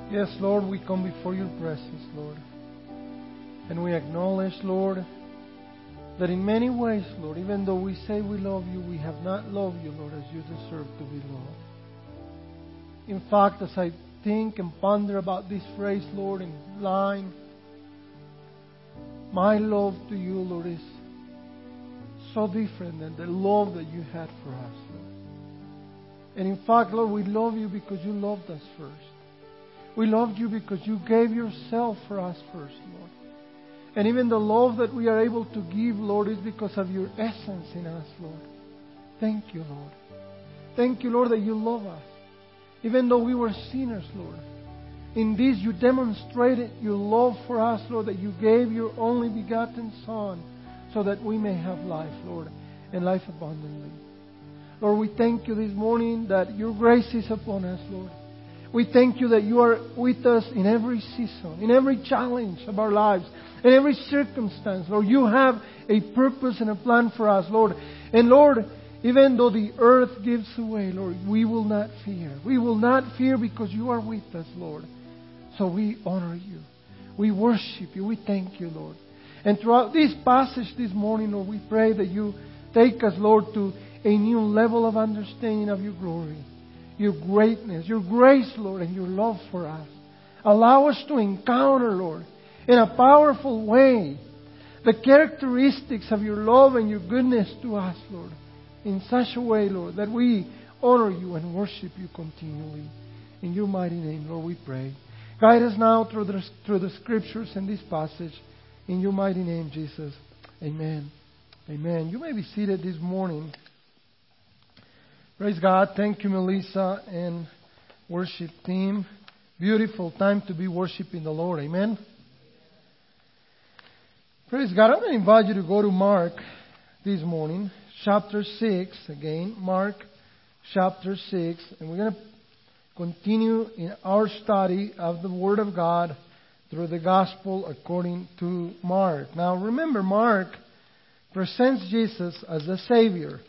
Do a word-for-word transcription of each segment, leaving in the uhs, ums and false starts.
Yes, Lord, we come before your presence, Lord. And we acknowledge, Lord, that in many ways, Lord, even though we say we love you, we have not loved you, Lord, as you deserve to be loved. In fact, as I think and ponder about this phrase, Lord, in line, my love to you, Lord, is so different than the love that you had for us, Lord. And in fact, Lord, we love you because you loved us first. We loved you because you gave yourself for us first, Lord. And even the love that we are able to give, Lord, is because of your essence in us, Lord. Thank you, Lord. Thank you, Lord, that you love us. Even though we were sinners, Lord. In this you demonstrated your love for us, Lord, that you gave your only begotten Son so that we may have life, Lord, and life abundantly. Lord, we thank you this morning that your grace is upon us, Lord. We thank you that you are with us in every season, in every challenge of our lives, in every circumstance. Lord, you have a purpose and a plan for us, Lord. And Lord, even though the earth gives away, Lord, we will not fear. We will not fear because you are with us, Lord. So we honor you. We worship you. We thank you, Lord. And throughout this passage this morning, Lord, we pray that you take us, Lord, to a new level of understanding of your glory, your greatness, your grace, Lord, and your love for us. Allow us to encounter, Lord, in a powerful way, the characteristics of your love and your goodness to us, Lord, in such a way, Lord, that we honor you and worship you continually. In your mighty name, Lord, we pray. Guide us now through the, through the scriptures and this passage. In your mighty name, Jesus. Amen. Amen. You may be seated this morning. Praise God. Thank you, Melissa and worship team. Beautiful time to be worshiping the Lord. Amen. Praise God. I'm going to invite you to go to Mark this morning. Chapter six. Again, Mark chapter six. And we're going to continue in our study of the Word of God through the Gospel according to Mark. Now remember, Mark presents Jesus as the Savior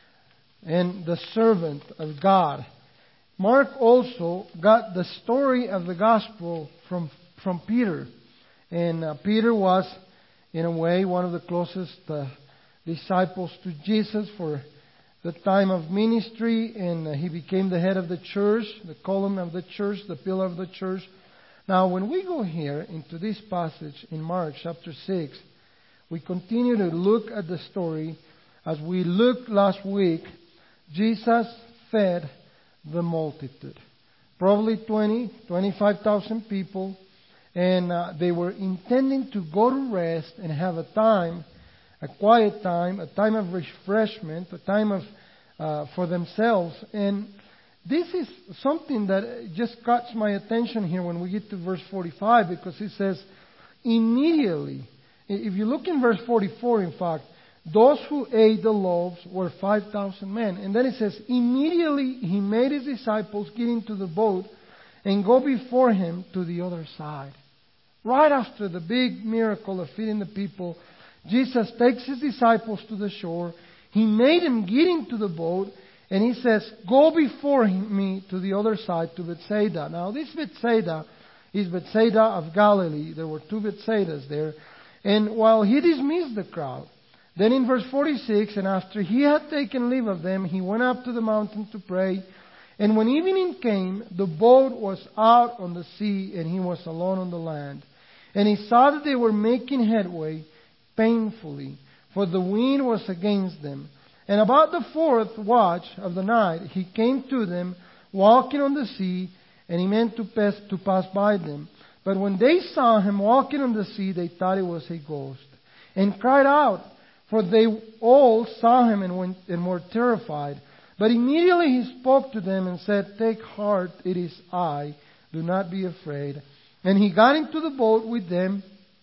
and the servant of God. Mark also got the story of the Gospel from, from Peter. And uh, Peter was, in a way, one of the closest uh, disciples to Jesus for the time of ministry, and uh, he became the head of the church, the column of the church, the pillar of the church. Now, when we go here into this passage in Mark chapter six, we continue to look at the story. As we looked last week, Jesus fed the multitude. Probably twenty, twenty-five thousand people, and uh, they were intending to go to rest and have a time, a quiet time, a time of refreshment, a time of uh, for themselves. And this is something that just caught my attention here when we get to verse forty-five, because it says, immediately. If you look in verse forty-four, in fact, those who ate the loaves were five thousand men. And then it says, immediately he made his disciples get into the boat and go before him to the other side. Right after the big miracle of feeding the people, Jesus takes his disciples to the shore. He made them get into the boat, and he says, go before me to the other side, to Bethsaida. Now, this Bethsaida is Bethsaida of Galilee. There were two Bethsaidas there. And while he dismissed the crowd, then in verse forty-six, and after he had taken leave of them, he went up to the mountain to pray. And when evening came, the boat was out on the sea, and he was alone on the land. And he saw that they were making headway painfully, for the wind was against them. And about the fourth watch of the night, he came to them, walking on the sea, and he meant to pass, to pass by them. But when they saw him walking on the sea, they thought it was a ghost, and cried out, for they all saw him and, went, and were terrified. But immediately he spoke to them and said, take heart, it is I, do not be afraid. And he got into the boat with them,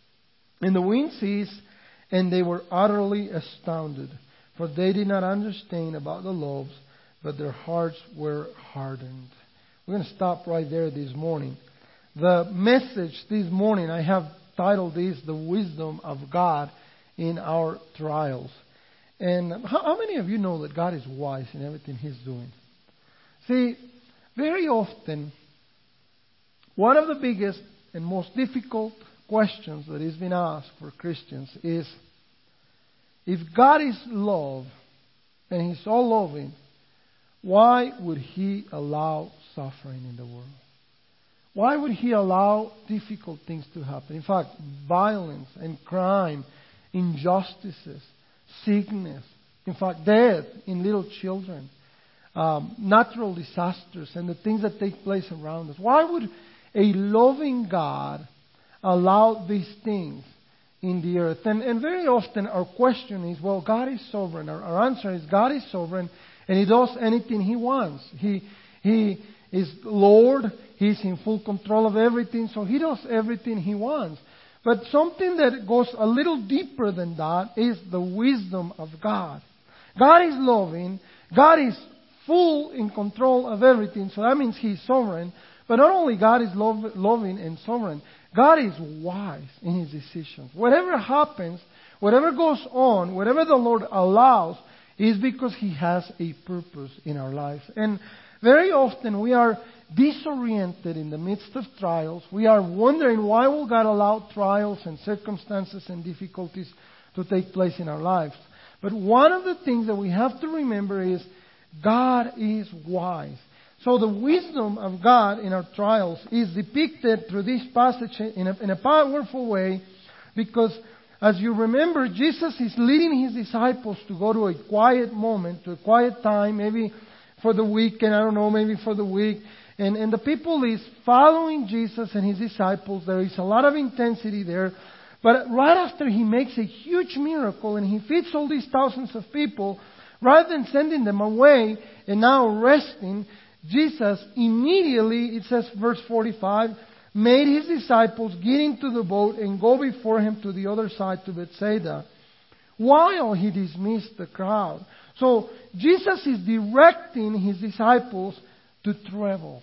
and the wind ceased, and they were utterly astounded, for they did not understand about the loaves, but their hearts were hardened. We're going to stop right there this morning. The message this morning, I have titled this, The Wisdom of God in Our Trials. And how, how many of you know that God is wise in everything He's doing? See, very often One of the biggest and most difficult questions that is being asked for Christians is, if God is love and He's all loving, why would He allow suffering in the world? Why would He allow difficult things to happen? In fact, violence and crime, injustices, sickness, in fact, death in little children, um, natural disasters, and the things that take place around us. Why would a loving God allow these things in the earth? And, and very often our question is, well, God is sovereign. Our, our answer is, God is sovereign, and He does anything He wants. He, he is Lord. He's in full control of everything, so He does everything He wants. But something that goes a little deeper than that is the wisdom of God. God is loving. God is full in control of everything, so that means He's sovereign. But not only God is love, loving and sovereign, God is wise in His decisions. Whatever happens, whatever goes on, whatever the Lord allows, is because He has a purpose in our lives. And very often we are disoriented in the midst of trials. We are wondering, why will God allow trials and circumstances and difficulties to take place in our lives? But one of the things that we have to remember is God is wise. So the wisdom of God in our trials is depicted through this passage in a, in a powerful way, because as you remember, Jesus is leading His disciples to go to a quiet moment, to a quiet time, maybe for the weekend, I don't know, maybe for the week. And, and the people is following Jesus and His disciples. There is a lot of intensity there. But right after He makes a huge miracle and He feeds all these thousands of people, rather than sending them away and now resting, Jesus immediately, it says verse forty-five, made His disciples get into the boat and go before Him to the other side to Bethsaida, while He dismissed the crowd. So Jesus is directing His disciples to travel.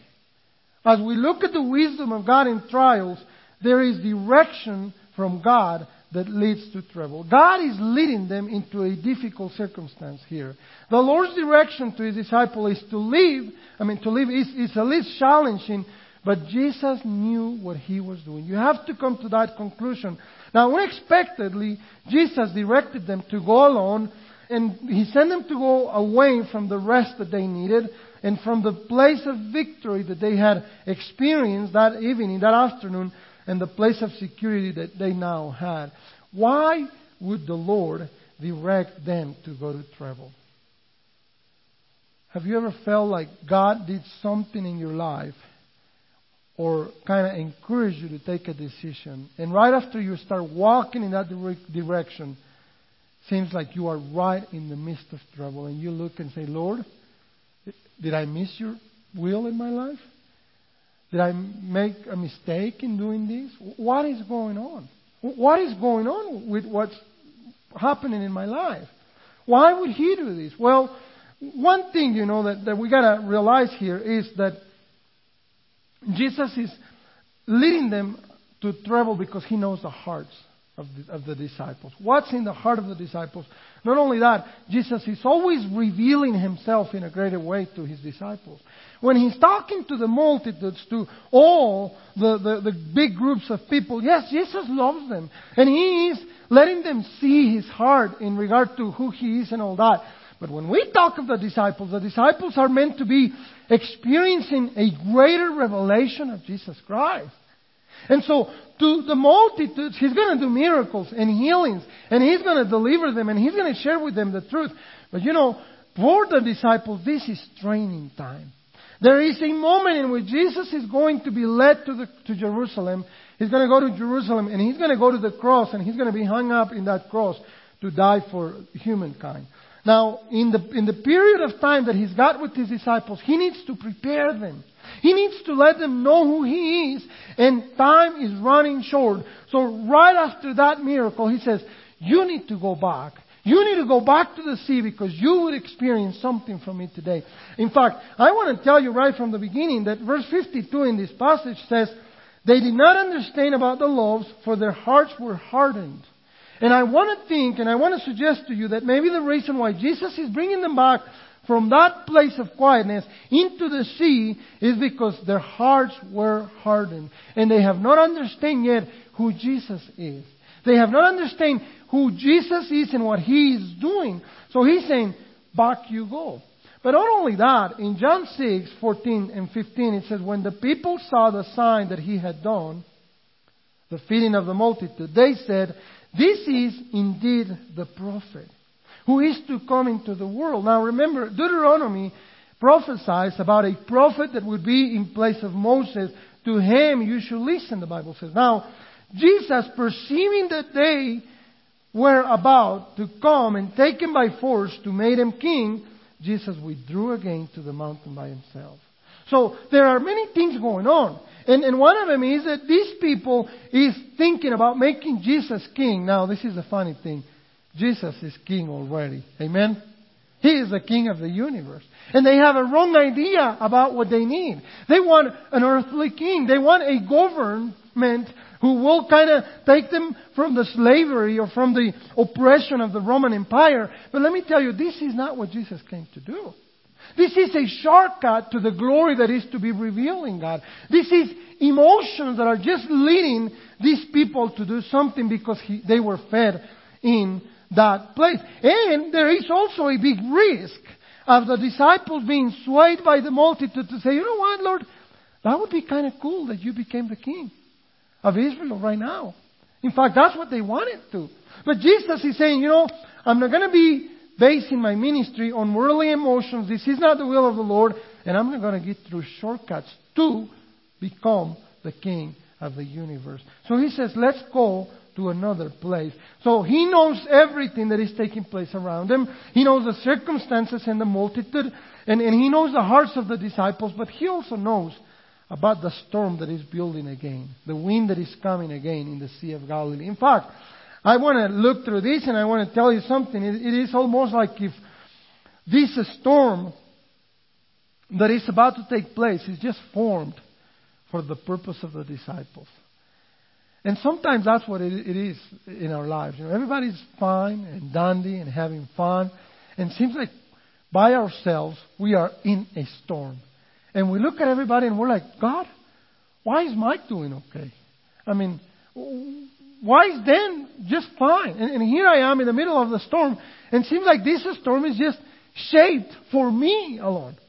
As we look at the wisdom of God in trials, there is direction from God that leads to travel. God is leading them into a difficult circumstance here. The Lord's direction to His disciple is to leave. I mean, to leave is, is a little challenging, but Jesus knew what He was doing. You have to come to that conclusion. Now, unexpectedly, Jesus directed them to go alone, and He sent them to go away from the rest that they needed, and from the place of victory that they had experienced that evening, that afternoon, and the place of security that they now had. Why would the Lord direct them to go to travel? Have you ever felt like God did something in your life, or kind of encouraged you to take a decision, and right after you start walking in that direction, seems like you are right in the midst of trouble, and you look and say, Lord, did I miss your will in my life? Did I make a mistake in doing this? What is going on? What is going on with what's happening in my life? Why would He do this? Well, one thing, you know, that, that we got to realize here is that Jesus is leading them to travel because He knows the hearts of the, of the disciples. What's in the heart of the disciples? Not only that, Jesus is always revealing Himself in a greater way to His disciples. When He's talking to the multitudes, to all the, the, the big groups of people, yes, Jesus loves them. And He is letting them see His heart in regard to who He is and all that. But when we talk of the disciples, the disciples are meant to be experiencing a greater revelation of Jesus Christ. And so, to the multitudes, He's going to do miracles and healings, and He's going to deliver them, and He's going to share with them the truth. But you know, for the disciples, this is training time. There is a moment in which Jesus is going to be led to, the, to Jerusalem. He's going to go to Jerusalem, and He's going to go to the cross, and He's going to be hung up in that cross to die for humankind. Now, in the, in the period of time that He's got with His disciples, He needs to prepare them. He needs to let them know who He is, and time is running short. So right after that miracle, He says, you need to go back. You need to go back to the sea because you would experience something from me today. In fact, I want to tell you right from the beginning that verse fifty-two in this passage says, they did not understand about the loaves, for their hearts were hardened. And I want to think, and I want to suggest to you that maybe the reason why Jesus is bringing them back from that place of quietness into the sea is because their hearts were hardened. And they have not understood yet who Jesus is. They have not understood who Jesus is and what He is doing. So He's saying, back you go. But not only that, in John six, fourteen and fifteen, it says, when the people saw the sign that He had done, the feeding of the multitude, they said, this is indeed the prophet who is to come into the world. Now remember, Deuteronomy prophesies about a prophet that would be in place of Moses. To him you should listen, the Bible says. Now, Jesus, perceiving that they were about to come and take Him by force to make Him king, Jesus withdrew again to the mountain by Himself. So there are many things going on. And, and one of them is that these people is thinking about making Jesus king. Now, this is a funny thing. Jesus is king already. Amen? He is the king of the universe. And they have a wrong idea about what they need. They want an earthly king. They want a government who will kind of take them from the slavery or from the oppression of the Roman Empire. But let me tell you, this is not what Jesus came to do. This is a shortcut to the glory that is to be revealed in God. This is emotions that are just leading these people to do something because he, they were fed in that place. And there is also a big risk of the disciples being swayed by the multitude to say, you know what, Lord, that would be kind of cool that you became the king of Israel right now. In fact, that's what they wanted to. But Jesus is saying, you know, I'm not going to be basing my ministry on worldly emotions. This is not the will of the Lord. And I'm not going to get through shortcuts to become the king of the universe. So He says, let's go to another place. So He knows everything that is taking place around Him. He knows the circumstances and the multitude. And, and He knows the hearts of the disciples. But He also knows about the storm that is building again. The wind that is coming again in the Sea of Galilee. In fact, I want to look through this and I want to tell you something. It, it is almost like if this storm that is about to take place is just formed for the purpose of the disciples. And sometimes that's what it, it is in our lives. You know, everybody's fine and dandy and having fun. And it seems like by ourselves we are in a storm. And we look at everybody and we're like, God, why is Mike doing okay? I mean, why is Dan just fine? And, and here I am in the middle of the storm. And it seems like this storm is just shaped for me alone.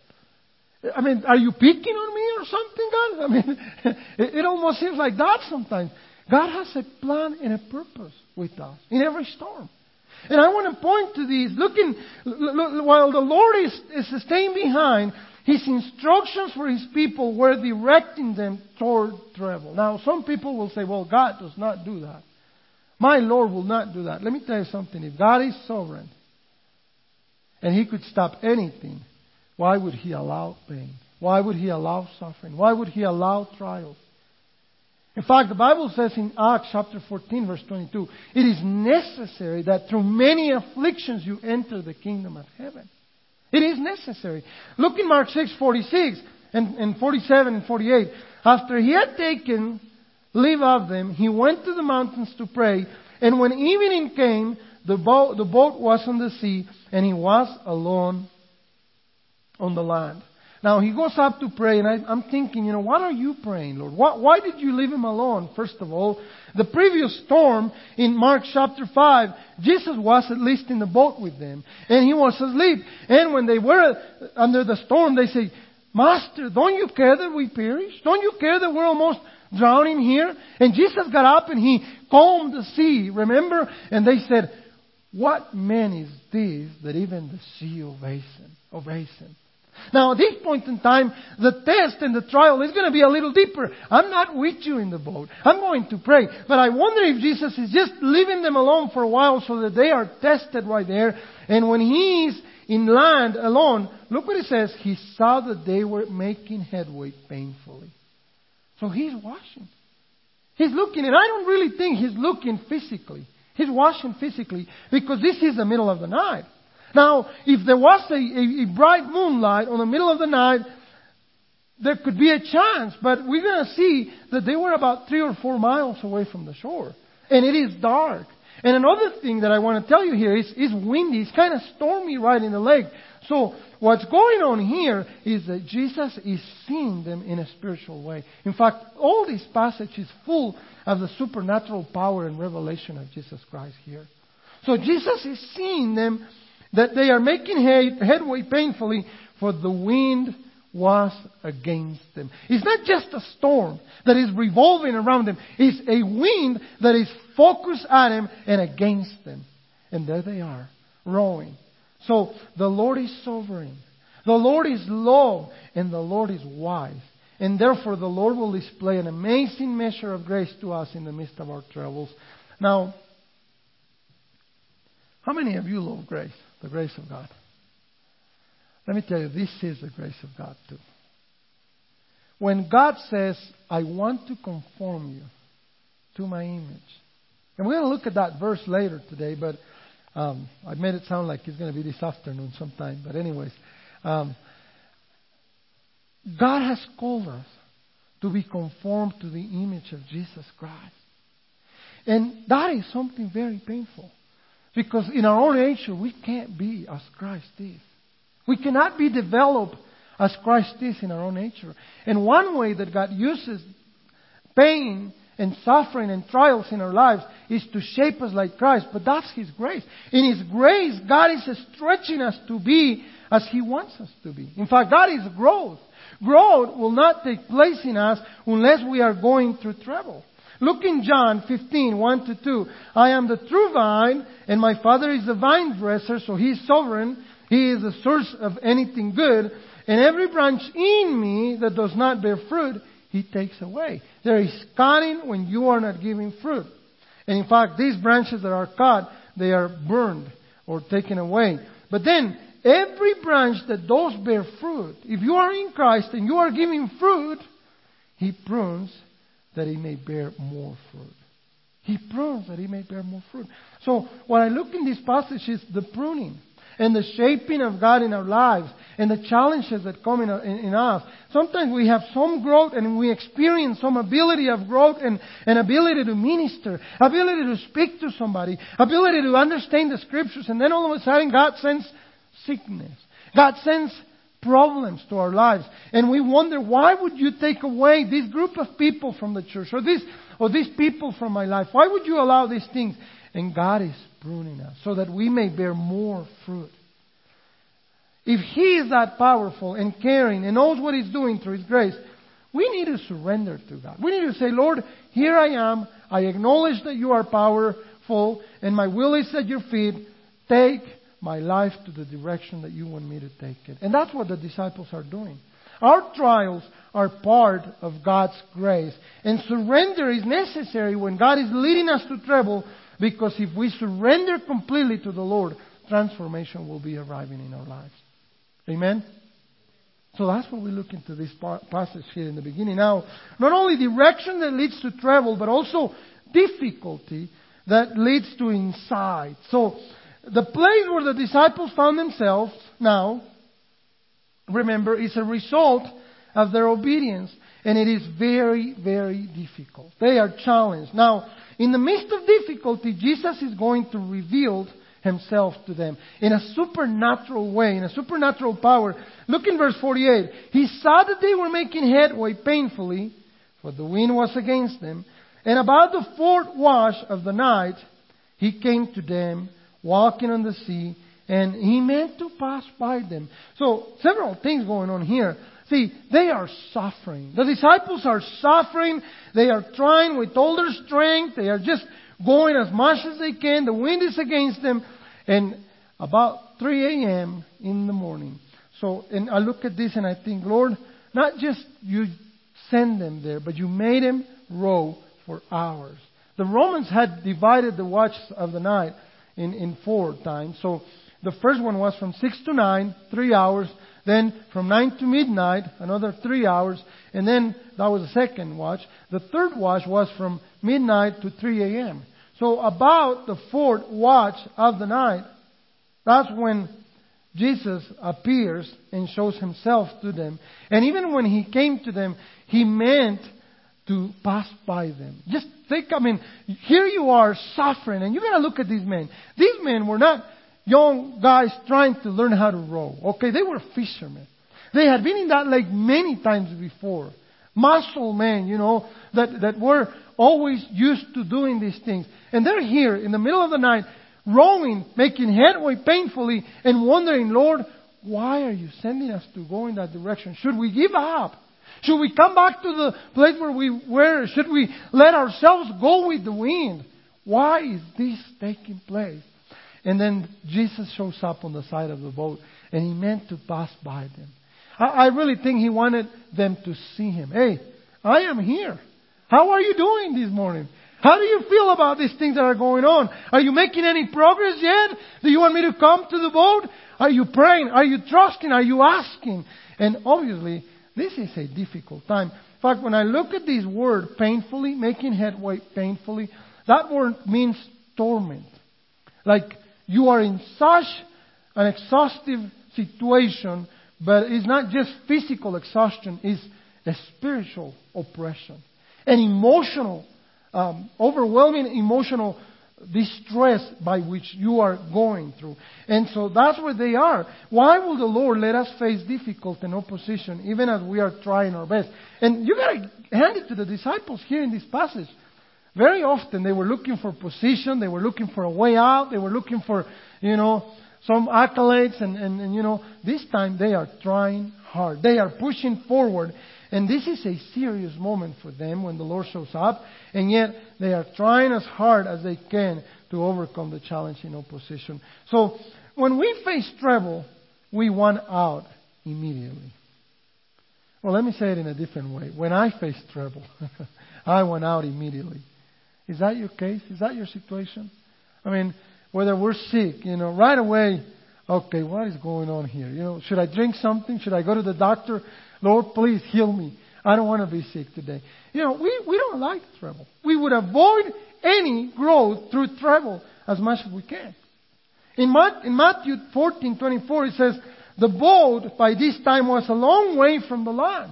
I mean, are you picking on me or something, God? I mean, it, it almost seems like that sometimes. God has a plan and a purpose with us in every storm. And I want to point to these. Looking, look, while the Lord is, is staying behind, His instructions for His people were directing them toward travel. Now, some people will say, well, God does not do that. My Lord will not do that. Let me tell you something. If God is sovereign and He could stop anything, why would He allow pain? Why would He allow suffering? Why would He allow trials? In fact, the Bible says in Acts chapter fourteen, verse twenty-two, it is necessary that through many afflictions you enter the kingdom of heaven. It is necessary. Look in Mark six, forty-six and, and forty-seven and forty-eight. After He had taken leave of them, He went to the mountains to pray. And when evening came, the boat, the boat was on the sea, and He was alone on the land. Now He goes up to pray, and I, I'm thinking, you know, what are you praying, Lord? Why, why did you leave Him alone, first of all? The previous storm in Mark chapter five, Jesus was at least in the boat with them, and He was asleep. And when they were under the storm, they say, Master, don't you care that we perish? Don't you care that we're almost drowning here? And Jesus got up and He calmed the sea, remember? And they said, what man is this that even the sea obeys Him? Obeys him? Now, at this point in time, the test and the trial is going to be a little deeper. I'm not with you in the boat. I'm going to pray. But I wonder if Jesus is just leaving them alone for a while so that they are tested right there. And when He's in land alone, look what it says. He saw that they were making headway painfully. So He's watching. He's looking, and I don't really think He's looking physically. He's watching physically because this is the middle of the night. Now, if there was a, a, a bright moonlight on the middle of the night, there could be a chance. But we're going to see that they were about three or four miles away from the shore. And it is dark. And another thing that I want to tell you here is it's windy. It's kind of stormy right in the lake. So what's going on here is that Jesus is seeing them in a spiritual way. In fact, all this passage is full of the supernatural power and revelation of Jesus Christ here. So Jesus is seeing them, that they are making head, headway painfully, for the wind was against them. It's not just a storm that is revolving around them. It's a wind that is focused at them and against them. And there they are, rowing. So the Lord is sovereign. The Lord is low and the Lord is wise. And therefore the Lord will display an amazing measure of grace to us in the midst of our troubles. Now, how many of you love grace? The grace of God. Let me tell you, this is the grace of God too. When God says, I want to conform you to my image. And we're going to look at that verse later today, but um, I made it sound like it's going to be this afternoon sometime. But anyways, um, God has called us to be conformed to the image of Jesus Christ. And that is something very painful. Because in our own nature, we can't be as Christ is. We cannot be developed as Christ is in our own nature. And one way that God uses pain and suffering and trials in our lives is to shape us like Christ. But that's His grace. In His grace, God is stretching us to be as He wants us to be. In fact, that is growth. Growth will not take place in us unless we are going through trouble. Look in John fifteen, one to two. I am the true vine, and my Father is the vine dresser, so He is sovereign. He is the source of anything good. And every branch in me that does not bear fruit, He takes away. There is cutting when you are not giving fruit. And in fact, these branches that are cut, they are burned or taken away. But then, every branch that does bear fruit, if you are in Christ and you are giving fruit, He prunes that He may bear more fruit. He prunes that He may bear more fruit. So, when I look in this passage is the pruning and the shaping of God in our lives and the challenges that come in, in, in us. Sometimes we have some growth and we experience some ability of growth and, and ability to minister, ability to speak to somebody, ability to understand the Scriptures, and then all of a sudden God sends sickness. God sends problems to our lives. And we wonder, why would you take away this group of people from the church or this or these people from my life? Why would you allow these things? And God is pruning us so that we may bear more fruit. If He is that powerful and caring and knows what He's doing through His grace, we need to surrender to God. We need to say, Lord, here I am. I acknowledge that You are powerful and my will is at Your feet. Take my life to the direction that You want me to take it. And that's what the disciples are doing. Our trials are part of God's grace. And surrender is necessary when God is leading us to trouble, because if we surrender completely to the Lord, transformation will be arriving in our lives. Amen? So that's what we look into this passage here in the beginning. Now, not only direction that leads to trouble, but also difficulty that leads to insight. So, the place where the disciples found themselves now, remember, is a result of their obedience. And it is very, very difficult. They are challenged. Now, in the midst of difficulty, Jesus is going to reveal Himself to them in a supernatural way, in a supernatural power. Look in verse forty-eight. He saw that they were making headway painfully, for the wind was against them. And about the fourth watch of the night, He came to them, walking on the sea, and He meant to pass by them. So, several things going on here. See, they are suffering. The disciples are suffering. They are trying with all their strength. They are just going as much as they can. The wind is against them. And about three a.m. in the morning. So, and I look at this and I think, Lord, not just you send them there, but You made them row for hours. The Romans had divided the watch of the night in, in four times. So, the first one was from six to nine, three hours. Then from nine to midnight, another three hours. And then that was the second watch. The third watch was from midnight to three a.m. So about the fourth watch of the night, that's when Jesus appears and shows Himself to them. And even when He came to them, He meant to pass by them. Just think, I mean, here you are suffering, and you got to look at these men. These men were not, young guys trying to learn how to row. Okay, they were fishermen. They had been in that lake many times before. Muscle men, you know, that, that were always used to doing these things. And they're here in the middle of the night, rowing, making headway painfully, and wondering, Lord, why are you sending us to go in that direction? Should we give up? Should we come back to the place where we were? Should we let ourselves go with the wind? Why is this taking place? And then Jesus shows up on the side of the boat, and He meant to pass by them. I, I really think He wanted them to see Him. Hey, I am here. How are you doing this morning? How do you feel about these things that are going on? Are you making any progress yet? Do you want me to come to the boat? Are you praying? Are you trusting? Are you asking? And obviously, this is a difficult time. In fact, when I look at this word, painfully, making headway painfully, that word means torment. Like you are in such an exhaustive situation, but it's not just physical exhaustion, it's a spiritual oppression. An emotional, um, overwhelming emotional distress by which you are going through. And so that's where they are. Why will the Lord let us face difficult and opposition even as we are trying our best? And you got to hand it to the disciples here in this passage. Very often they were looking for position, they were looking for a way out, they were looking for, you know, some accolades, and, and, and you know, this time they are trying hard. They are pushing forward. And this is a serious moment for them when the Lord shows up. And yet they are trying as hard as they can to overcome the challenge in opposition. So when we face trouble, we want out immediately. Well, let me say it in a different way. When I face trouble, I want out immediately. Is that your case? Is that your situation? I mean, whether we're sick, you know, right away, okay, what is going on here? You know, should I drink something? Should I go to the doctor? Lord, please heal me. I don't want to be sick today. You know, we, we don't like trouble. We would avoid any growth through trouble as much as we can. In, Mat- in Matthew fourteen twenty-four, it says, the boat by this time was a long way from the land.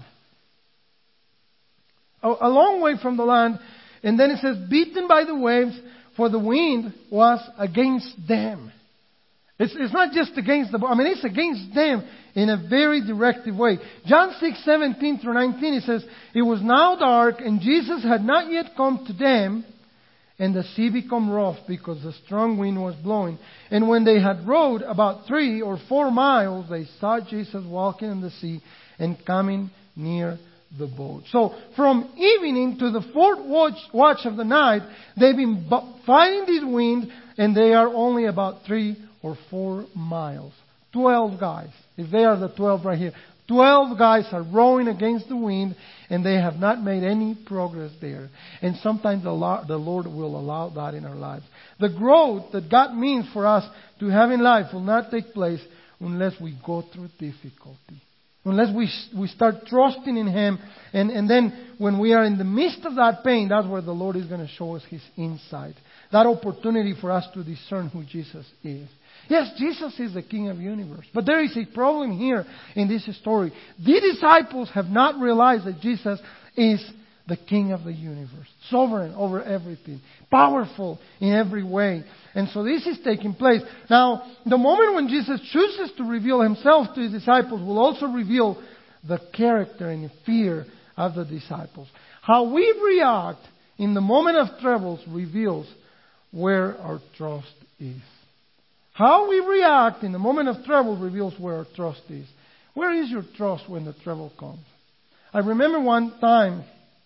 A, a long way from the land. And then it says, beaten by the waves, for the wind was against them. It's, it's not just against the boat. I mean, it's against them in a very directive way. John six seventeen through nineteen, it says, it was now dark, and Jesus had not yet come to them, and the sea became rough because the strong wind was blowing. And when they had rowed about three or four miles, they saw Jesus walking in the sea and coming near the boat. So from evening to the fourth watch, watch of the night, they've been fighting this wind, and they are only about three or four miles. Twelve guys. If they are the twelve right here. Twelve guys are rowing against the wind, and they have not made any progress there. And sometimes the Lord will allow that in our lives. The growth that God means for us to have in life will not take place unless we go through difficulty. Unless we we start trusting in Him. And, and then when we are in the midst of that pain, that's where the Lord is going to show us His insight. That opportunity for us to discern who Jesus is. Yes, Jesus is the King of the universe. But there is a problem here in this story. The disciples have not realized that Jesus is the King of the universe. Sovereign over everything. Powerful in every way. And so this is taking place. Now, the moment when Jesus chooses to reveal Himself to His disciples will also reveal the character and fear of the disciples. How we react in the moment of troubles reveals where our trust is. How we react in the moment of trouble reveals where our trust is. Where is your trust when the trouble comes? I remember one time,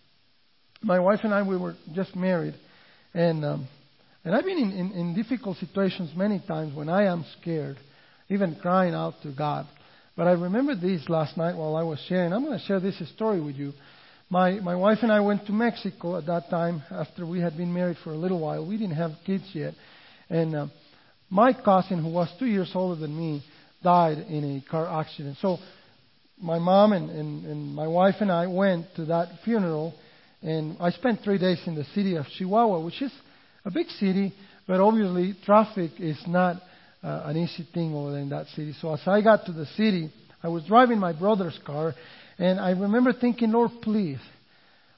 my wife and I, we were just married. And um, and I've been in, in, in difficult situations many times when I am scared, even crying out to God. But I remember this last night while I was sharing. I'm going to share this story with you. My my wife and I went to Mexico at that time after we had been married for a little while. We didn't have kids yet. And uh, my cousin, who was two years older than me, died in a car accident. So my mom and, and, and my wife and I went to that funeral. And I spent three days in the city of Chihuahua, which is a big city, but obviously traffic is not uh, an easy thing over there in that city. So as I got to the city, I was driving my brother's car, and I remember thinking, Lord, please,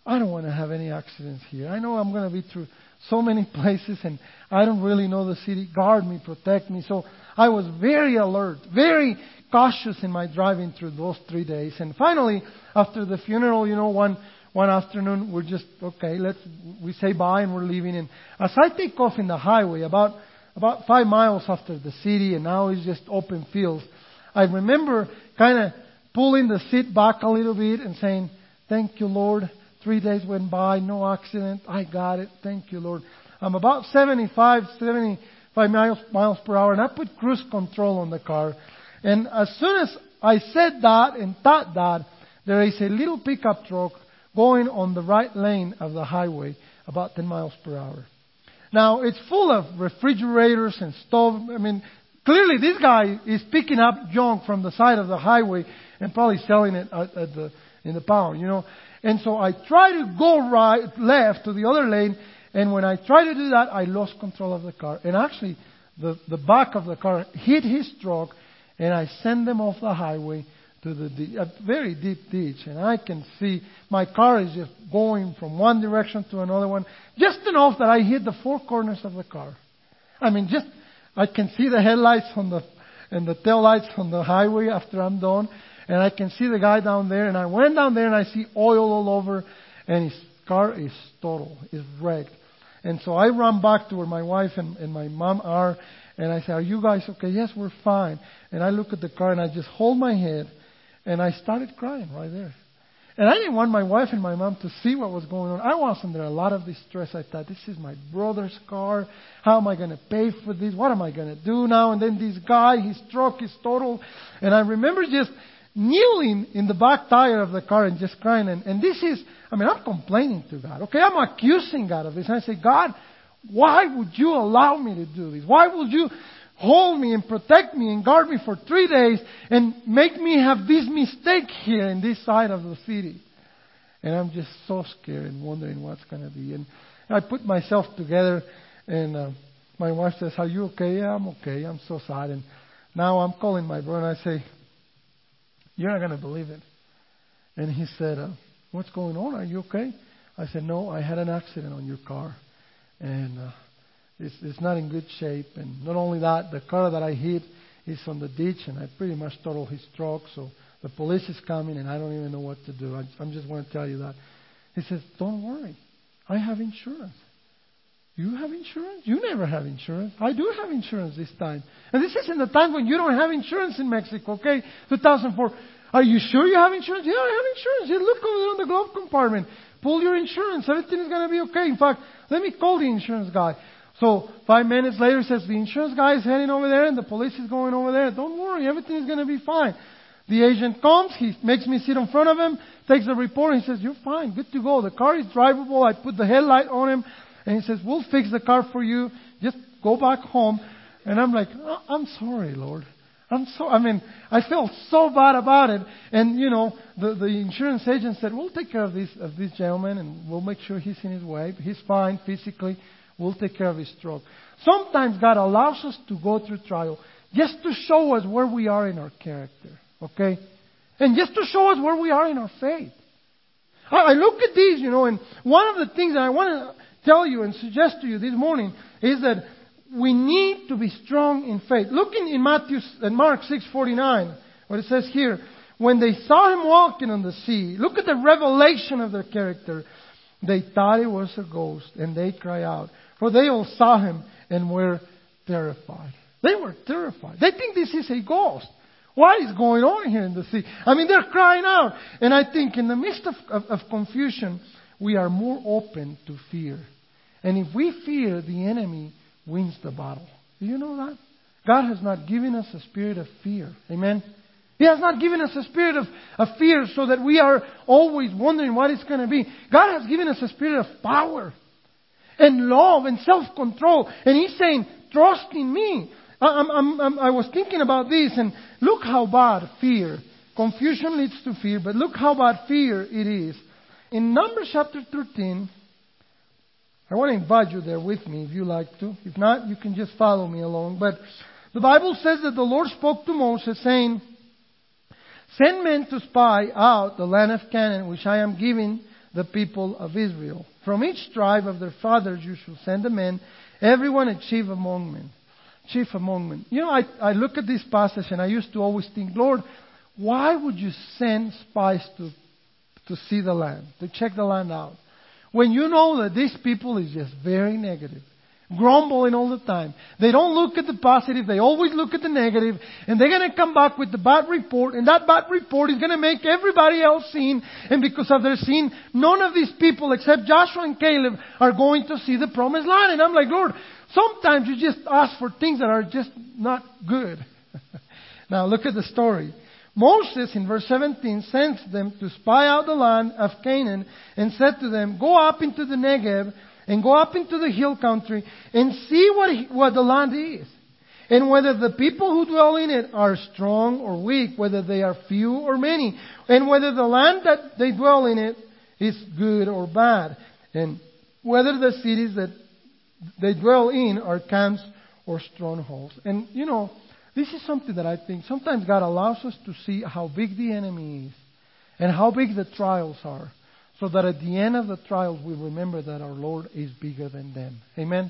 I don't want to have any accidents here. I know I'm going to be through so many places and I don't really know the city. Guard me, protect me. So I was very alert, very cautious in my driving through those three days. And finally, after the funeral, you know, one one afternoon, we're just, okay, let's, we say bye and we're leaving. And as I take off in the highway, about, about five miles after the city, and now it's just open fields, I remember kind of pulling the seat back a little bit and saying, thank you, Lord. Three days went by, no accident. I got it. Thank you, Lord. I'm about seventy-five, seventy-five miles, miles per hour, and I put cruise control on the car. And as soon as I said that and thought that, there is a little pickup truck going on the right lane of the highway, about ten miles per hour. Now, it's full of refrigerators and stove. I mean, clearly this guy is picking up junk from the side of the highway and probably selling it at, at the in the pound, you know. And so I try to go right, left to the other lane, and when I try to do that, I lost control of the car. And actually, the, the back of the car hit his truck, and I sent them off the highway to the a very deep ditch. And I can see my car is just going from one direction to another one, just enough that I hit the four corners of the car. I mean, just I can see the headlights on the and the tail lights on the highway after I'm done. And I can see the guy down there, and I went down there and I see oil all over, and his car is total, is wrecked. And so I run back to where my wife and, and my mom are, and I say, are you guys okay? Yes, we're fine. And I look at the car and I just hold my head, and I started crying right there. And I didn't want my wife and my mom to see what was going on. I was under a lot of distress. I thought, this is my brother's car. How am I going to pay for this? What am I going to do now? And then this guy, his truck is total. And I remember just kneeling in the back tire of the car and just crying. And, and this is, I mean, I'm complaining to God. Okay, I'm accusing God of this. And I say, God, why would you allow me to do this? Why would you hold me and protect me and guard me for three days and make me have this mistake here in this side of the city? And I'm just so scared and wondering what's going to be. And I put myself together, and uh, my wife says, are you okay? Yeah, I'm okay. I'm so sad. And now I'm calling my brother and I say, you're not going to believe it. And he said, uh, what's going on? Are you okay? I said, no, I had an accident on your car. And uh, it's, it's not in good shape. And not only that, the car that I hit is on the ditch, and I pretty much totaled his truck. So the police is coming, and I don't even know what to do. I, I'm just want to tell you that. He says, don't worry. I have insurance. You have insurance? You never have insurance. I do have insurance this time. And this isn't the time when you don't have insurance in Mexico, okay? two thousand four. Are you sure you have insurance? Yeah, I have insurance. Yeah, look over there on the glove compartment. Pull your insurance. Everything is going to be okay. In fact, let me call the insurance guy. So five minutes later, he says, the insurance guy is heading over there and the police is going over there. Don't worry. Everything is going to be fine. The agent comes. He makes me sit in front of him, takes the report, and he says, you're fine. Good to go. The car is drivable. I put the headlight on him. And he says, we'll fix the car for you. Just go back home. And I'm like, oh, I'm sorry, Lord. I'm so, I mean, I felt so bad about it. And, you know, the, the insurance agent said, we'll take care of this, of this gentleman, and we'll make sure he's in his way. He's fine physically. We'll take care of his stroke. Sometimes God allows us to go through trial just to show us where we are in our character. Okay? And just to show us where we are in our faith. I, I look at these, you know, and one of the things that I want to tell you and suggest to you this morning is that we need to be strong in faith. Look in, in Matthew and Mark six forty-nine, what it says here. When they saw him walking on the sea, look at the revelation of their character. They thought it was a ghost, and they cried out, for they all saw him and were terrified. They were terrified. They think this is a ghost. What is going on here in the sea? I mean, they're crying out. And I think in the midst of, of, of confusion, we are more open to fear. And if we fear, the enemy wins the battle. Do you know that? God has not given us a spirit of fear. Amen? He has not given us a spirit of, of fear so that we are always wondering what it's going to be. God has given us a spirit of power and love and self-control. And He's saying, trust in me. I, I'm, I'm, I was thinking about this, and look how bad fear. Confusion leads to fear, but look how bad fear it is. In Numbers chapter thirteen, I want to invite you there with me if you like to. If not, you can just follow me along. But the Bible says that the Lord spoke to Moses saying, send men to spy out the land of Canaan, which I am giving the people of Israel. From each tribe of their fathers you shall send a man, everyone a chief among men. Chief among men. You know, I, I look at this passage and I used to always think, Lord, why would you send spies to, to see the land, to check the land out? When you know that these people is just very negative, grumbling all the time. They don't look at the positive, they always look at the negative, and they're going to come back with the bad report, and that bad report is going to make everybody else sin, and because of their sin, none of these people except Joshua and Caleb are going to see the promised land. And I'm like, Lord, sometimes you just ask for things that are just not good. Now look at the story. Moses, in verse seventeen, sends them to spy out the land of Canaan and said to them, go up into the Negev and go up into the hill country and see what, he, what the land is, and whether the people who dwell in it are strong or weak, whether they are few or many, and whether the land that they dwell in it is good or bad, and whether the cities that they dwell in are camps or strongholds. And you know, this is something that I think sometimes God allows us to see how big the enemy is and how big the trials are, so that at the end of the trials we remember that our Lord is bigger than them. Amen?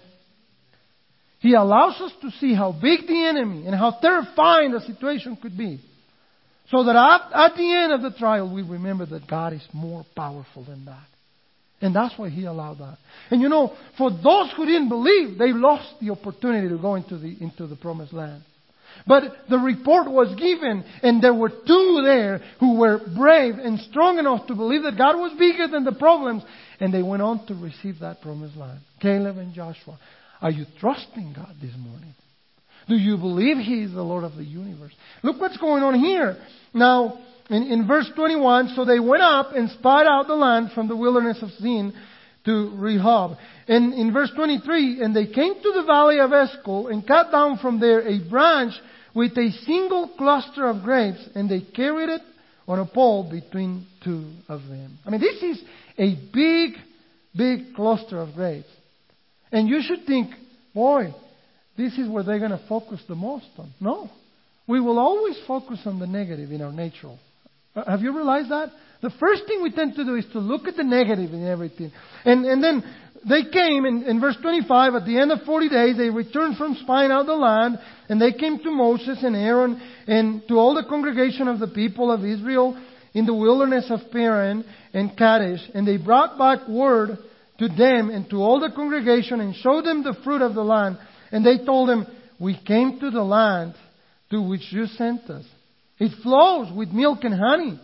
He allows us to see how big the enemy and how terrifying the situation could be, so that at, at the end of the trial we remember that God is more powerful than that. And that's why He allowed that. And you know, for those who didn't believe, they lost the opportunity to go into the into the promised land. But the report was given, and there were two there who were brave and strong enough to believe that God was bigger than the problems, and they went on to receive that promised land. Caleb and Joshua. Are you trusting God this morning? Do you believe He is the Lord of the universe? Look what's going on here. Now, in, in verse twenty-one, so they went up and spied out the land from the wilderness of Zin to Rehob. And in verse twenty-three, and they came to the valley of Eshcol and cut down from there a branch with a single cluster of grapes, and they carried it on a pole between two of them. I mean, this is a big, big cluster of grapes. And you should think, boy, this is where they're going to focus the most on. No. We will always focus on the negative in our nature. Have you realized that? The first thing we tend to do is to look at the negative in everything. And, and then they came, in, in verse twenty-five, at the end of forty days, they returned from spying out the land, and they came to Moses and Aaron and to all the congregation of the people of Israel in the wilderness of Paran and Kadesh, and they brought back word to them and to all the congregation and showed them the fruit of the land. And they told them, we came to the land to which you sent us. It flows with milk and honey,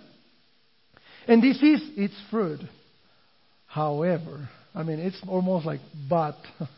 and this is its fruit. However, I mean, it's almost like but.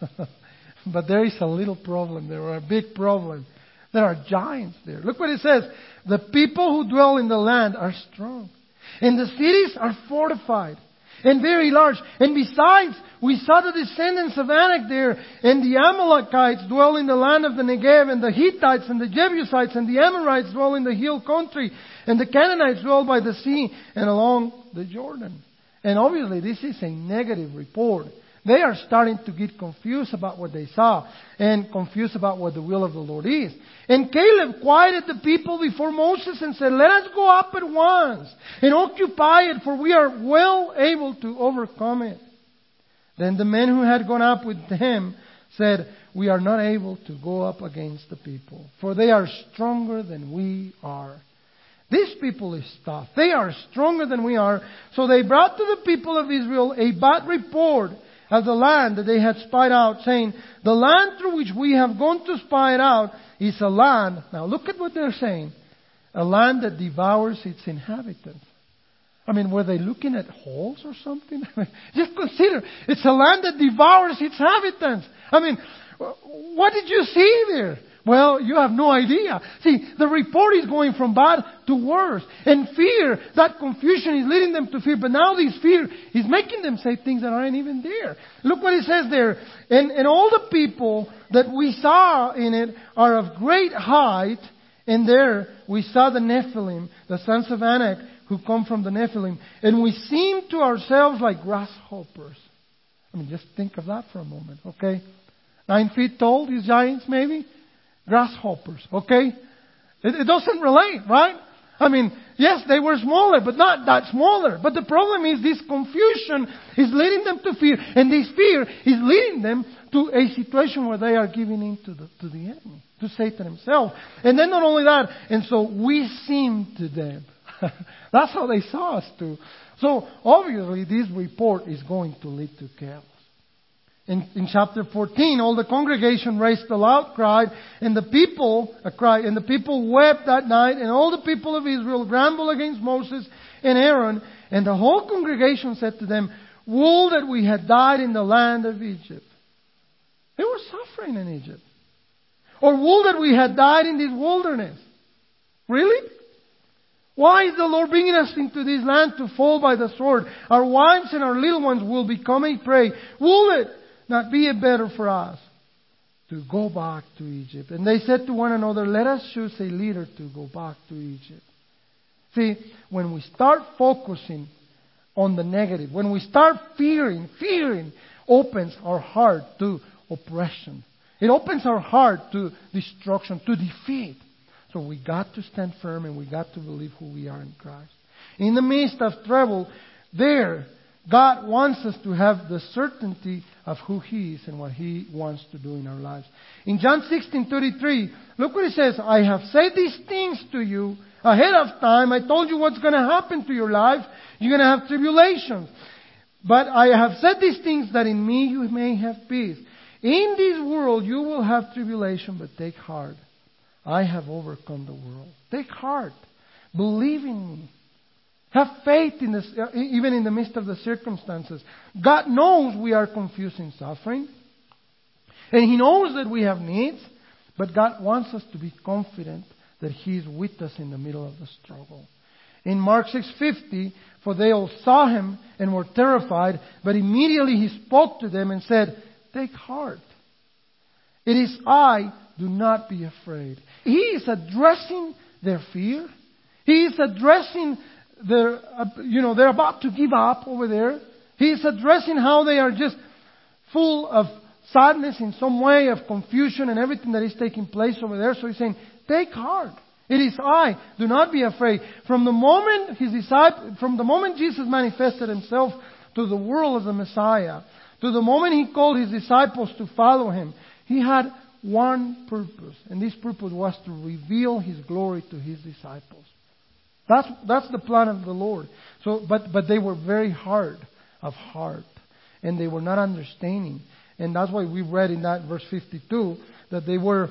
But there is a little problem there, or a big problem. There are giants there. Look what it says. The people who dwell in the land are strong, and the cities are fortified and very large. And besides, we saw the descendants of Anak there, and the Amalekites dwell in the land of the Negev, and the Hittites and the Jebusites and the Amorites dwell in the hill country, and the Canaanites dwell by the sea and along the Jordan. And obviously this is a negative report. They are starting to get confused about what they saw and confused about what the will of the Lord is. And Caleb quieted the people before Moses and said, let us go up at once and occupy it, for we are well able to overcome it. Then the men who had gone up with him said, we are not able to go up against the people, for they are stronger than we are. These people is tough. They are stronger than we are. So they brought to the people of Israel a bad report of the land that they had spied out, saying, the land through which we have gone to spy it out is a land. Now look at what they're saying. A land that devours its inhabitants. I mean, were they looking at holes or something? Just consider, it's a land that devours its inhabitants. I mean, what did you see there? Well, you have no idea. See, the report is going from bad to worse. And fear, that confusion is leading them to fear. But now this fear is making them say things that aren't even there. Look what it says there. And, and all the people that we saw in it are of great height. And there we saw the Nephilim, the sons of Anak, who come from the Nephilim. And we seem to ourselves like grasshoppers. I mean, just think of that for a moment, okay? Nine feet tall, these giants maybe? Grasshoppers, okay? It, it doesn't relate, right? I mean, yes, they were smaller, but not that smaller. But the problem is this confusion is leading them to fear. And this fear is leading them to a situation where they are giving in to the, to the enemy, to Satan himself. And then not only that, and so we seem to them. That's how they saw us too. So obviously this report is going to lead to chaos. In, in chapter fourteen, all the congregation raised a loud cry, and the people uh, cried, and the people wept that night, and all the people of Israel grumbled against Moses and Aaron, and the whole congregation said to them, "Would that we had died in the land of Egypt." They were suffering in Egypt. Or would that we had died in this wilderness. Really? Why is the Lord bringing us into this land to fall by the sword? Our wives and our little ones will become a prey. Will it not be better for us to go back to Egypt? And they said to one another, "Let us choose a leader to go back to Egypt." See, when we start focusing on the negative, when we start fearing, fearing opens our heart to oppression. It opens our heart to destruction, to defeat. So we got to stand firm and we got to believe who we are in Christ. In the midst of trouble, there, God wants us to have the certainty of who He is and what He wants to do in our lives. In John sixteen thirty-three, look what He says. "I have said these things to you ahead of time. I told you what's going to happen to your life. You're going to have tribulations. But I have said these things that in me you may have peace. In this world you will have tribulation, but take heart. I have overcome the world." Take heart. Believe in me. Have faith in this, even in the midst of the circumstances. God knows we are confused in suffering. And He knows that we have needs. But God wants us to be confident that He is with us in the middle of the struggle. In Mark six fifty, "For they all saw Him and were terrified, but immediately He spoke to them and said, 'Take heart. It is I, do not be afraid.'" He is addressing their fear. He is addressing their, uh, you know, they're about to give up over there. He is addressing how they are just full of sadness in some way, of confusion and everything that is taking place over there. So He's saying, take heart. It is I, do not be afraid. From the moment His disciples, from the moment Jesus manifested Himself to the world as the Messiah, to the moment He called His disciples to follow Him, He had one purpose. And this purpose was to reveal His glory to His disciples. That's, that's the plan of the Lord. So, but, but they were very hard of heart. And they were not understanding. And that's why we read in that verse fifty-two that they were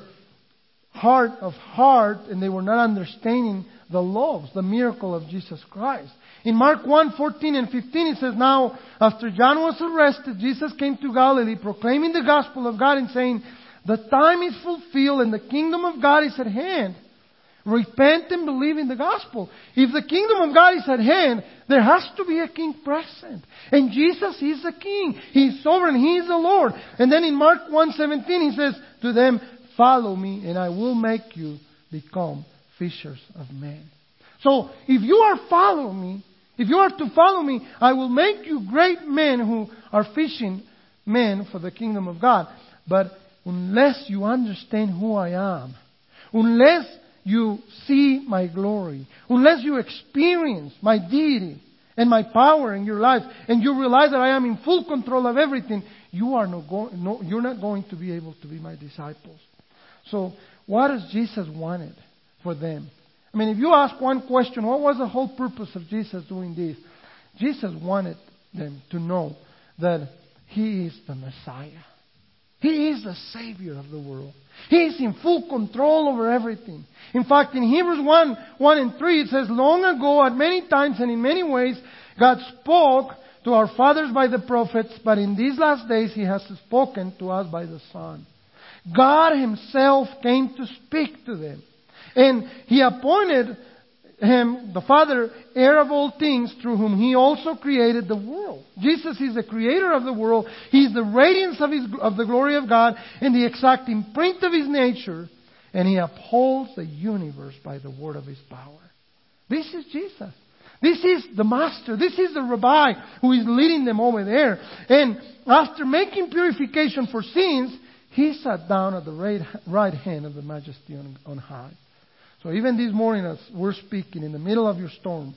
hard of heart and they were not understanding the loves, the miracle of Jesus Christ. In Mark one fourteen and fifteen it says, "Now after John was arrested, Jesus came to Galilee proclaiming the gospel of God and saying, 'The time is fulfilled and the kingdom of God is at hand. Repent and believe in the gospel.'" If the kingdom of God is at hand, there has to be a king present. And Jesus is the king. He is sovereign. He is the Lord. And then in Mark one seventeen He says to them, "Follow me and I will make you become fishers of men." So if you are following me, if you are to follow me, I will make you great men who are fishing men for the kingdom of God. But unless you understand who I am, unless you see my glory, unless you experience my deity and my power in your life, and you realize that I am in full control of everything, you are not go- no, you're not going to be able to be my disciples. So what does Jesus wanted for them? I mean, if you ask one question, what was the whole purpose of Jesus doing this? Jesus wanted them to know that He is the Messiah. He is the Savior of the world. He is in full control over everything. In fact, in Hebrews one, one and three, it says, "Long ago, at many times and in many ways, God spoke to our fathers by the prophets, but in these last days He has spoken to us by the Son." God Himself came to speak to them. And He appointed Him, the Father, heir of all things, through whom He also created the world. Jesus is the creator of the world. He is the radiance of, his, of the glory of God and the exact imprint of His nature. And He upholds the universe by the word of His power. This is Jesus. This is the Master. This is the Rabbi who is leading them over there. And after making purification for sins, He sat down at the right, right hand of the Majesty on, on high. So even this morning as we're speaking in the middle of your storm,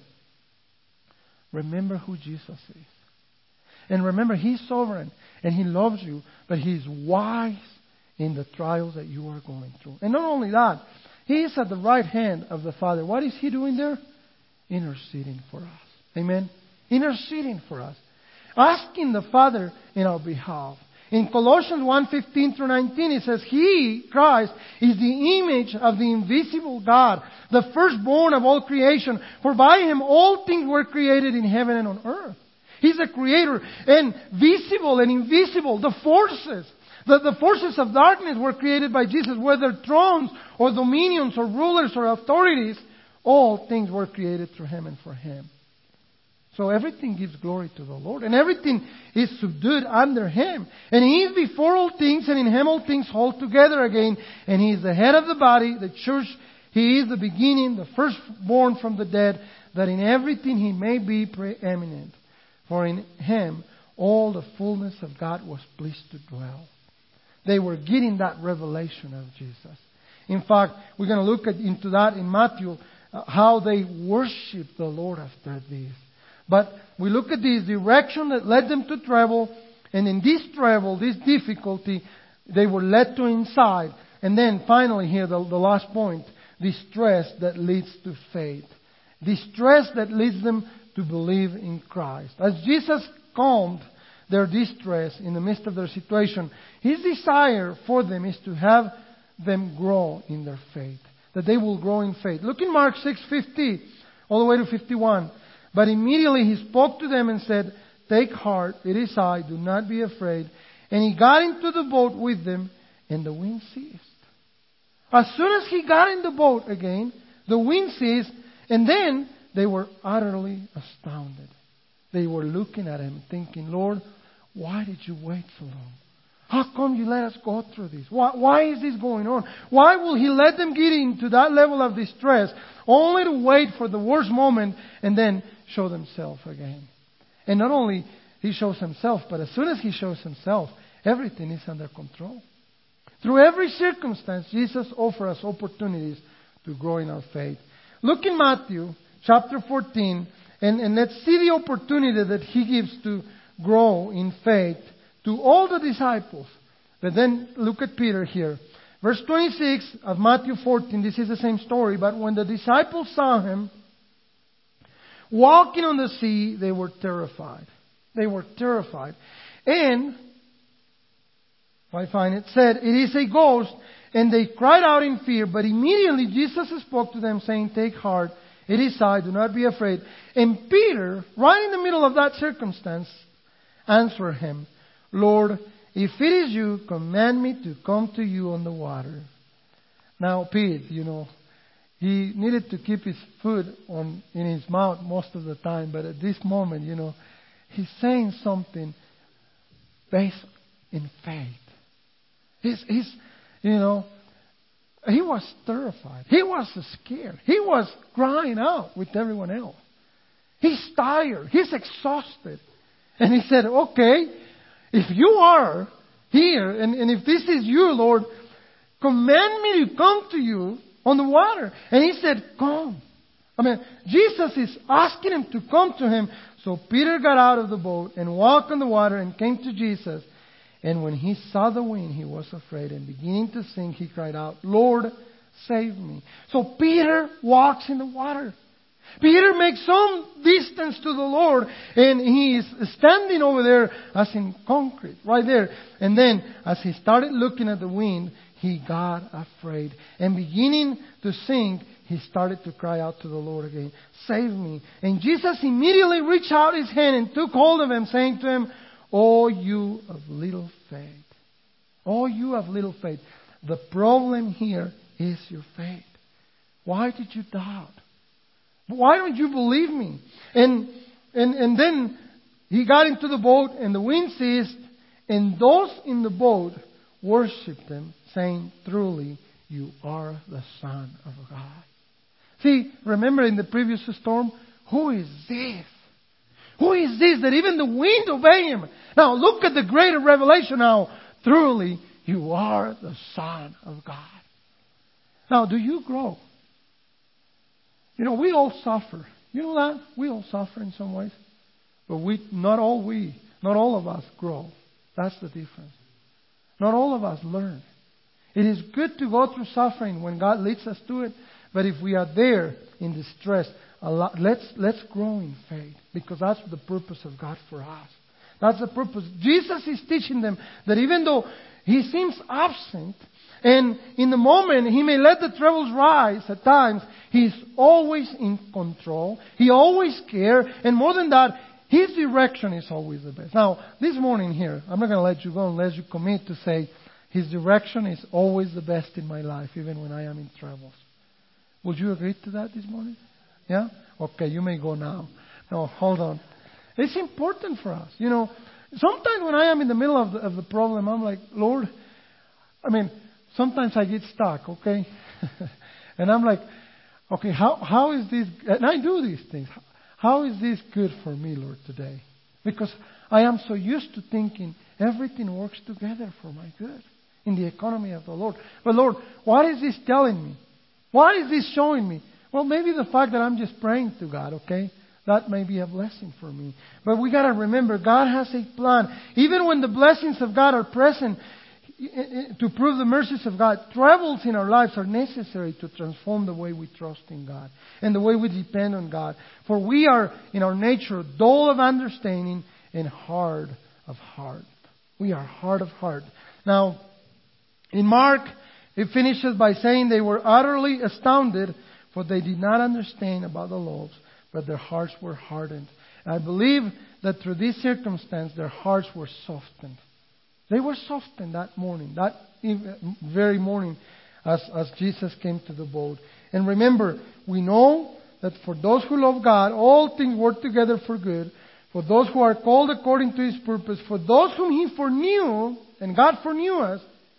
remember who Jesus is. And remember, He's sovereign and He loves you, but He's wise in the trials that you are going through. And not only that, He is at the right hand of the Father. What is He doing there? Interceding for us. Amen? Interceding for us. Asking the Father in our behalf. In Colossians one fifteen through nineteen, it says, He, Christ, is the image of the invisible God, the firstborn of all creation. For by Him all things were created in heaven and on earth. He's a creator, and visible and invisible, the forces. The, the forces of darkness were created by Jesus, whether thrones or dominions or rulers or authorities. All things were created through Him and for Him. So everything gives glory to the Lord. And everything is subdued under Him. And He is before all things, and in Him all things hold together again. And He is the head of the body, the church. He is the beginning, the firstborn from the dead, that in everything He may be preeminent. For in Him all the fullness of God was pleased to dwell. They were getting that revelation of Jesus. In fact, we're going to look at, into that in Matthew, uh, how they worshiped the Lord after this. But we look at this direction that led them to travel, and in this travel, this difficulty, they were led to inside. And then finally here, the, the last point, distress that leads to faith. Distress that leads them to believe in Christ. As Jesus calmed their distress in the midst of their situation, His desire for them is to have them grow in their faith. That they will grow in faith. Look in Mark six fifty all the way to fifty-one. But immediately He spoke to them and said, Take heart, it is I, do not be afraid. And He got into the boat with them, and the wind ceased. As soon as He got in the boat again, the wind ceased, and then they were utterly astounded. They were looking at Him, thinking, Lord, why did you wait so long? How come you let us go through this? Why, why is this going on? Why will He let them get into that level of distress only to wait for the worst moment and then show Himself again? And not only He shows Himself, but as soon as He shows Himself, everything is under control. Through every circumstance, Jesus offers us opportunities to grow in our faith. Look in Matthew chapter fourteen, and, and let's see the opportunity that He gives to grow in faith to all the disciples. But then look at Peter here. Verse twenty-six of Matthew fourteen, this is the same story. But when the disciples saw Him walking on the sea, they were terrified. They were terrified. And, I find it said, it is a ghost. And they cried out in fear. But immediately Jesus spoke to them, saying, Take heart, it is I, do not be afraid. And Peter, right in the middle of that circumstance, answered Him, Lord, if it is you, command me to come to you on the water. Now, Pete, you know, he needed to keep his foot on in his mouth most of the time. But at this moment, you know, he's saying something based in faith. He's, he's you know, he was terrified. He was scared. He was crying out with everyone else. He's tired. He's exhausted. And he said, okay, if you are here, and, and if this is you, Lord, command me to come to you on the water. And he said, come. I mean, Jesus is asking him to come to him. So Peter got out of the boat and walked on the water and came to Jesus. And when he saw the wind, he was afraid. And beginning to sink, he cried out, Lord, save me. So Peter walks in the water. Peter makes some distance to the Lord, and he is standing over there as in concrete, right there. And then, as he started looking at the wind, he got afraid. And beginning to sink, he started to cry out to the Lord again, save me. And Jesus immediately reached out his hand and took hold of him, saying to him, Oh, you of little faith. Oh, you of little faith. The problem here is your faith. Why did you doubt? Why don't you believe me? And, and, and then he got into the boat and the wind ceased, and those in the boat worshipped him, saying, Truly, you are the Son of God. See, remember in the previous storm, who is this? Who is this that even the wind obey him? Now look at the greater revelation now. Truly, you are the Son of God. Now, do you grow You know, we all suffer. You know that? We all suffer in some ways. But we, not all we, not all of us grow. That's the difference. Not all of us learn. It is good to go through suffering when God leads us to it. But if we are there in distress, a lot, let's, let's grow in faith. Because that's the purpose of God for us. That's the purpose. Jesus is teaching them that even though He seems absent, and in the moment He may let the troubles rise at times, He's always in control. He always cares. And more than that, His direction is always the best. Now, this morning here, I'm not going to let you go unless you commit to say, His direction is always the best in my life, even when I am in troubles. Would you agree to that this morning? Yeah? Okay, you may go now. No, hold on. It's important for us. You know, sometimes when I am in the middle of the, of the problem, I'm like, Lord, I mean, sometimes I get stuck, okay? And I'm like, okay, how how is this, and I do these things. How is this good for me, Lord, today? Because I am so used to thinking everything works together for my good in the economy of the Lord. But Lord, what is this telling me? What is this showing me? Well, maybe the fact that I'm just praying to God, okay? That may be a blessing for me. But we got to remember, God has a plan. Even when the blessings of God are present, to prove the mercies of God, troubles in our lives are necessary to transform the way we trust in God and the way we depend on God. For we are, in our nature, dull of understanding and hard of heart. We are hard of heart. Now, in Mark, it finishes by saying they were utterly astounded, for they did not understand about the loaves, but their hearts were hardened. And I believe that through this circumstance, their hearts were softened. They were softened that morning, that very morning, as, as Jesus came to the boat. And remember, we know that for those who love God, all things work together for good. For those who are called according to His purpose, for those whom He foreknew, and God foreknew us,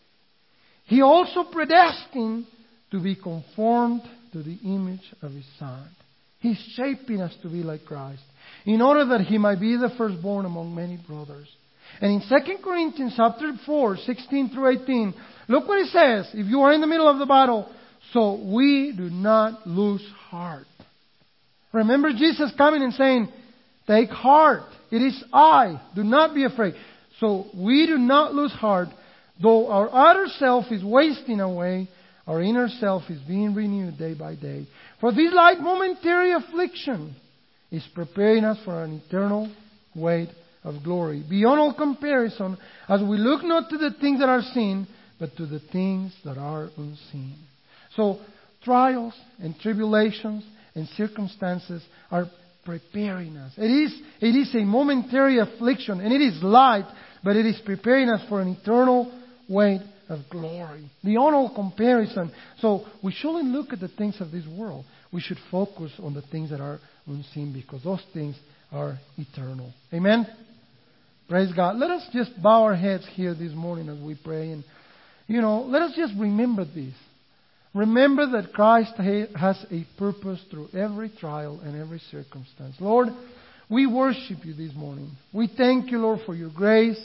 He also predestined to be conformed to the image of His Son. He's shaping us to be like Christ, in order that He might be the firstborn among many brothers. And in Second Corinthians chapter four, sixteen through eighteen, look what it says. If you are in the middle of the battle, so we do not lose heart. Remember Jesus coming and saying, take heart. It is I. Do not be afraid. So we do not lose heart. Though our outer self is wasting away, our inner self is being renewed day by day. For this light momentary affliction is preparing us for an eternal weight of glory, beyond all comparison, as we look not to the things that are seen, but to the things that are unseen. So, trials and tribulations and circumstances are preparing us. It is, it is a momentary affliction, and it is light, but it is preparing us for an eternal weight of glory. Beyond all comparison. So, we shouldn't look at the things of this world. We should focus on the things that are unseen, because those things are eternal. Amen? Praise God. Let us just bow our heads here this morning as we pray. And, you know, let us just remember this. Remember that Christ has a purpose through every trial and every circumstance. Lord, we worship You this morning. We thank You, Lord, for Your grace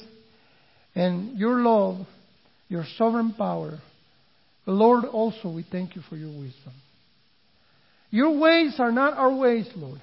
and Your love, Your sovereign power. But Lord, also we thank You for Your wisdom. Your ways are not our ways, Lord.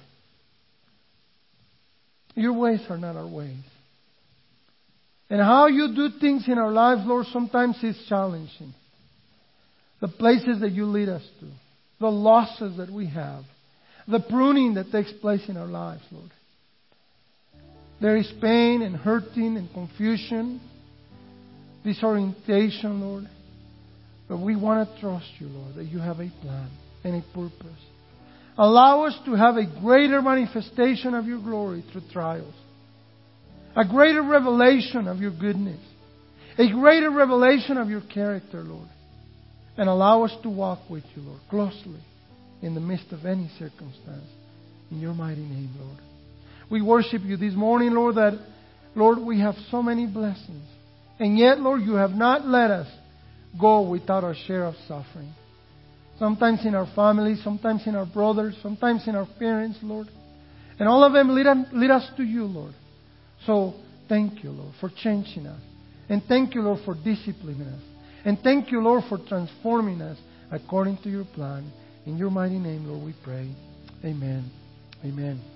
Your ways are not our ways. And how You do things in our lives, Lord, sometimes is challenging. The places that You lead us to, the losses that we have, the pruning that takes place in our lives, Lord. There is pain and hurting and confusion, disorientation, Lord. But we want to trust You, Lord, that You have a plan and a purpose. Allow us to have a greater manifestation of Your glory through trials. A greater revelation of Your goodness. A greater revelation of Your character, Lord. And allow us to walk with You, Lord, closely in the midst of any circumstance. In Your mighty name, Lord. We worship You this morning, Lord, that, Lord, we have so many blessings. And yet, Lord, You have not let us go without our share of suffering. Sometimes in our families, sometimes in our brothers, sometimes in our parents, Lord. And all of them lead, lead us to You, Lord. So, thank You, Lord, for changing us. And thank You, Lord, for disciplining us. And thank You, Lord, for transforming us according to Your plan. In your mighty name, Lord, we pray. Amen. Amen.